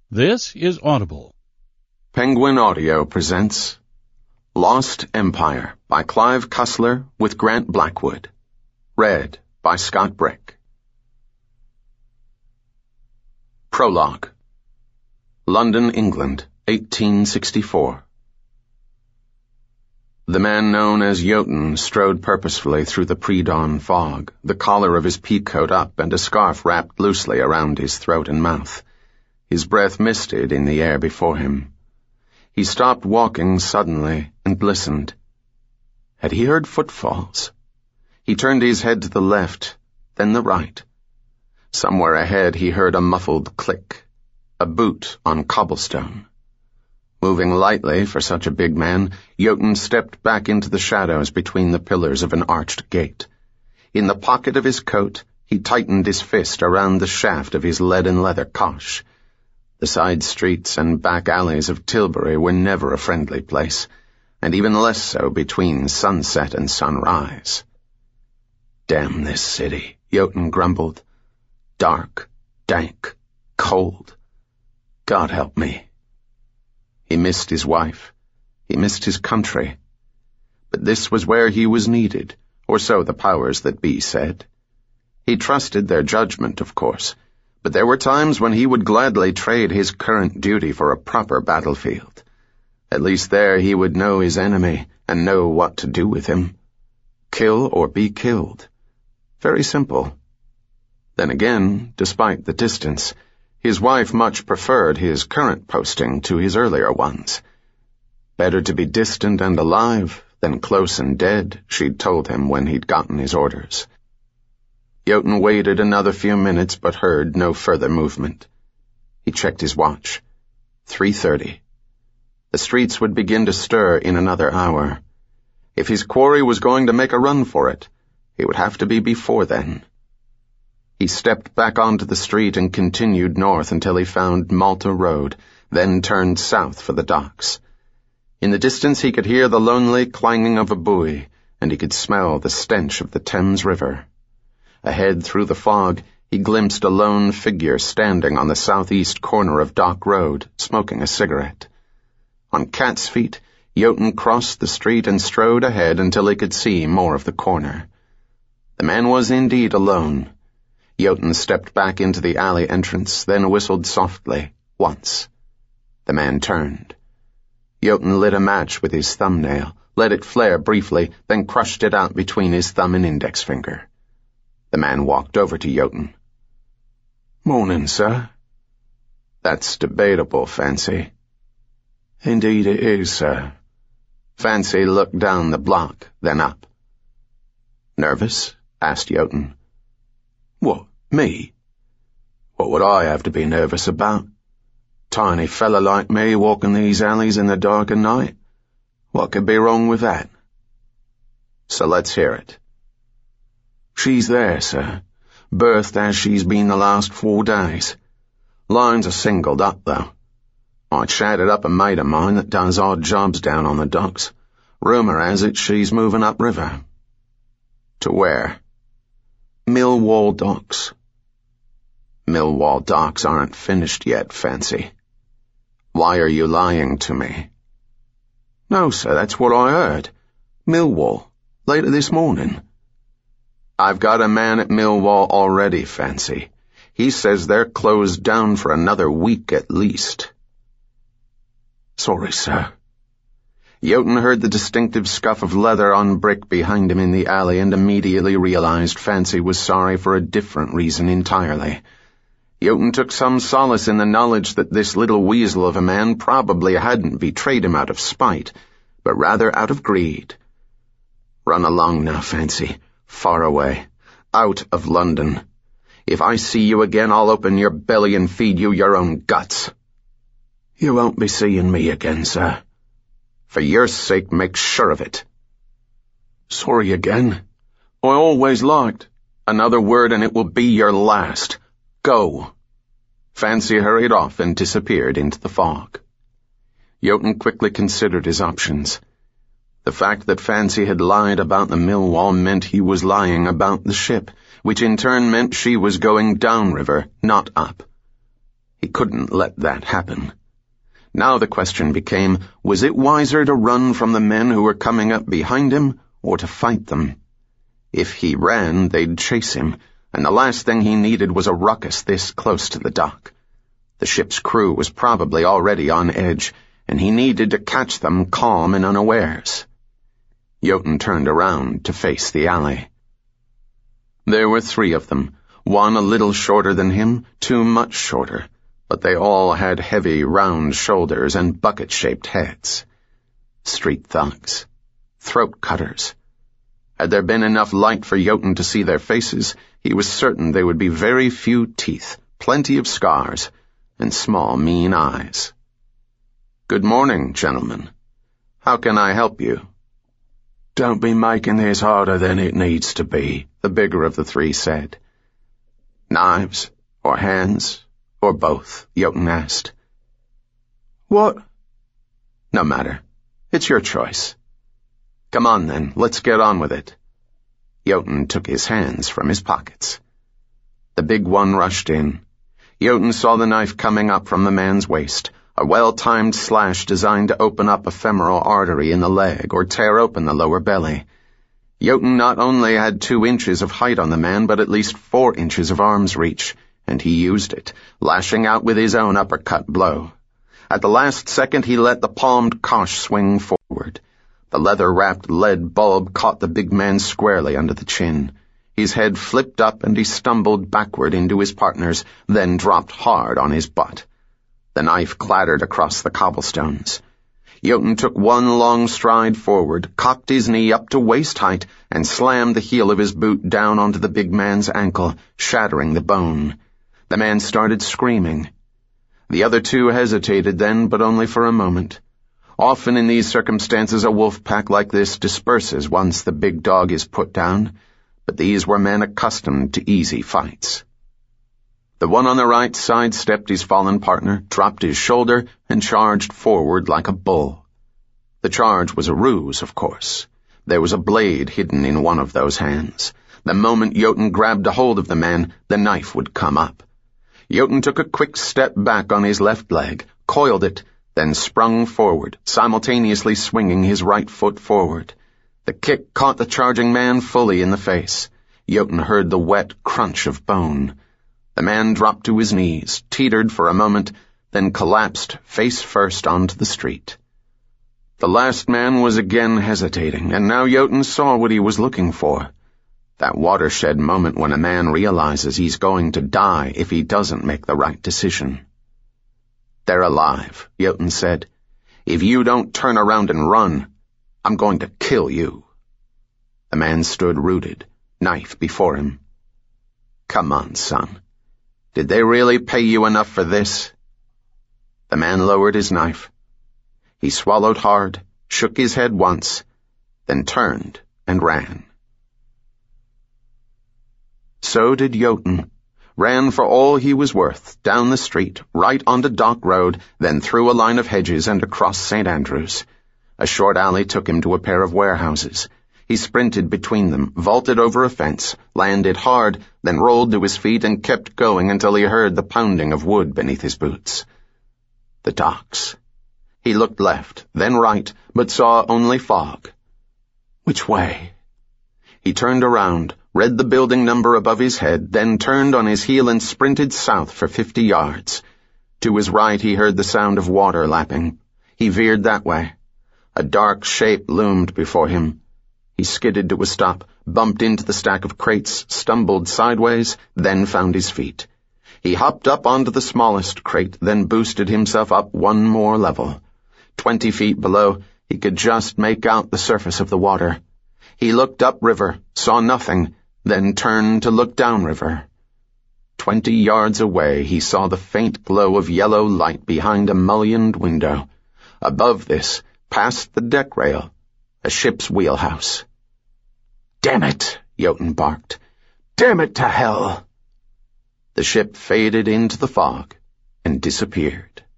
This is Audible. Penguin Audio presents Lost Empire by Clive Cussler with Grant Blackwood. Read by Scott Brick. Prologue. London, England, 1864. The man known as Jotun strode purposefully through the pre-dawn fog, the collar of his peacoat up and a scarf wrapped loosely around his throat and mouth. His breath misted in the air before him. He stopped walking suddenly and listened. Had he heard footfalls? He turned his head to the left, then the right. Somewhere ahead he heard a muffled click, a boot on cobblestone. Moving lightly for such a big man, Jotun stepped back into the shadows between the pillars of an arched gate. In the pocket of his coat, he tightened his fist around the shaft of his lead-and-leather cosh. The side streets and back alleys of Tilbury were never a friendly place, and even less so between sunset and sunrise. Damn this city, Jotun grumbled. Dark, dank, cold. God help me. He missed his wife. He missed his country. But this was where he was needed, or so the powers that be said. He trusted their judgment, of course, but there were times when he would gladly trade his current duty for a proper battlefield. At least there he would know his enemy and know what to do with him. Kill or be killed. Very simple. Then again, despite the distance, his wife much preferred his current posting to his earlier ones. Better to be distant and alive than close and dead, she'd told him when he'd gotten his orders. Jotun waited another few minutes but heard no further movement. He checked his watch. 3:30. The streets would begin to stir in another hour. If his quarry was going to make a run for it, it would have to be before then. He stepped back onto the street and continued north until he found Malta Road, then turned south for the docks. In the distance he could hear the lonely clanging of a buoy, and he could smell the stench of the Thames River. Ahead through the fog, he glimpsed a lone figure standing on the southeast corner of Dock Road, smoking a cigarette. On cat's feet, Jotun crossed the street and strode ahead until he could see more of the corner. The man was indeed alone. Jotun stepped back into the alley entrance, then whistled softly, once. The man turned. Jotun lit a match with his thumbnail, let it flare briefly, then crushed it out between his thumb and index finger. The man walked over to Jotun. "Morning, sir." "That's debatable, Fancy." "Indeed it is, sir." Fancy looked down the block, then up. "Nervous?" asked Jotun. "What, me? What would I have to be nervous about? Tiny fella like me walking these alleys in the dark of night? What could be wrong with that?" "So let's hear it." "She's there, sir. Berthed as she's been the last 4 days. Lines are singled up, though. I chatted up a mate of mine that does odd jobs down on the docks. Rumour has it she's moving upriver." "To where?" "Millwall Docks." "Millwall Docks aren't finished yet, Fancy. Why are you lying to me?" "No, sir, that's what I heard. Millwall, later this morning." "I've got a man at Millwall already, Fancy. He says they're closed down for another week at least." "Sorry, sir." Jotun heard the distinctive scuff of leather on brick behind him in the alley and immediately realized Fancy was sorry for a different reason entirely. Jotun took some solace in the knowledge that this little weasel of a man probably hadn't betrayed him out of spite, but rather out of greed. "Run along now, Fancy. Far away. Out of London. If I see you again, I'll open your belly and feed you your own guts." "You won't be seeing me again, sir." "For your sake, make sure of it." "Sorry again. I always liked—" "Another word and it will be your last. Go." Fancy hurried off and disappeared into the fog. Jotun quickly considered his options. The fact that Fancy had lied about the Millwall meant he was lying about the ship, which in turn meant she was going downriver, not up. He couldn't let that happen. Now the question became, was it wiser to run from the men who were coming up behind him, or to fight them? If he ran, they'd chase him, and the last thing he needed was a ruckus this close to the dock. The ship's crew was probably already on edge, and he needed to catch them calm and unawares. Jotun turned around to face the alley. There were 3 of them, one a little shorter than him, 2 much shorter, but they all had heavy, round shoulders and bucket-shaped heads. Street thugs. Throat cutters. Had there been enough light for Jotun to see their faces, he was certain they would be very few teeth, plenty of scars, and small, mean eyes. "Good morning, gentlemen. How can I help you?" "Don't be making this harder than it needs to be," the bigger of the 3 said. "Knives, or hands, or both?" Jotun asked. "What?" "No matter. It's your choice." "Come on then, let's get on with it." Jotun took his hands from his pockets. The big one rushed in. Jotun saw the knife coming up from the man's waist, a well-timed slash designed to open up a femoral artery in the leg or tear open the lower belly. Jotun not only had 2 inches of height on the man, but at least 4 inches of arm's reach, and he used it, lashing out with his own uppercut blow. At the last second, he let the palmed kosh swing forward. The leather-wrapped lead bulb caught the big man squarely under the chin. His head flipped up and he stumbled backward into his partner's, then dropped hard on his butt. The knife clattered across the cobblestones. Jotun took one long stride forward, cocked his knee up to waist height, and slammed the heel of his boot down onto the big man's ankle, shattering the bone. The man started screaming. The other 2 hesitated then, but only for a moment. Often in these circumstances a wolf pack like this disperses once the big dog is put down, but these were men accustomed to easy fights. The one on the right sidestepped his fallen partner, dropped his shoulder, and charged forward like a bull. The charge was a ruse, of course. There was a blade hidden in one of those hands. The moment Jotun grabbed a hold of the man, the knife would come up. Jotun took a quick step back on his left leg, coiled it, then sprung forward, simultaneously swinging his right foot forward. The kick caught the charging man fully in the face. Jotun heard the wet crunch of bone. The man dropped to his knees, teetered for a moment, then collapsed face first onto the street. The last man was again hesitating, and now Jotun saw what he was looking for. That watershed moment when a man realizes he's going to die if he doesn't make the right decision. "They're alive," Jotun said. "If you don't turn around and run, I'm going to kill you." The man stood rooted, knife before him. "Come on, son. Did they really pay you enough for this?" The man lowered his knife. He swallowed hard, shook his head once, then turned and ran. So did Jotun. Ran for all he was worth, down the street, right onto Dock Road, then through a line of hedges and across St. Andrews. A short alley took him to a pair of warehouses. He sprinted between them, vaulted over a fence, landed hard, then rolled to his feet and kept going until he heard the pounding of wood beneath his boots. The docks. He looked left, then right, but saw only fog. Which way? He turned around, read the building number above his head, then turned on his heel and sprinted south for 50 yards. To his right he heard the sound of water lapping. He veered that way. A dark shape loomed before him. He skidded to a stop, bumped into the stack of crates, stumbled sideways, then found his feet. He hopped up onto the smallest crate, then boosted himself up one more level. 20 feet below, he could just make out the surface of the water. He looked upriver, saw nothing, then turned to look downriver. 20 yards away, he saw the faint glow of yellow light behind a mullioned window. Above this, past the deck rail, a ship's wheelhouse. "Damn it!" Jotun barked. "Damn it to hell!" The ship faded into the fog and disappeared.